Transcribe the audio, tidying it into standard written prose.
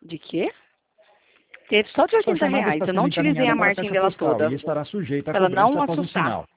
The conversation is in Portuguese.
De quê? Teve só de R$ 80. Eu não utilizei a margem dela toda. E estará sujeita a Pra ela cobrança não após o assustar. sinal.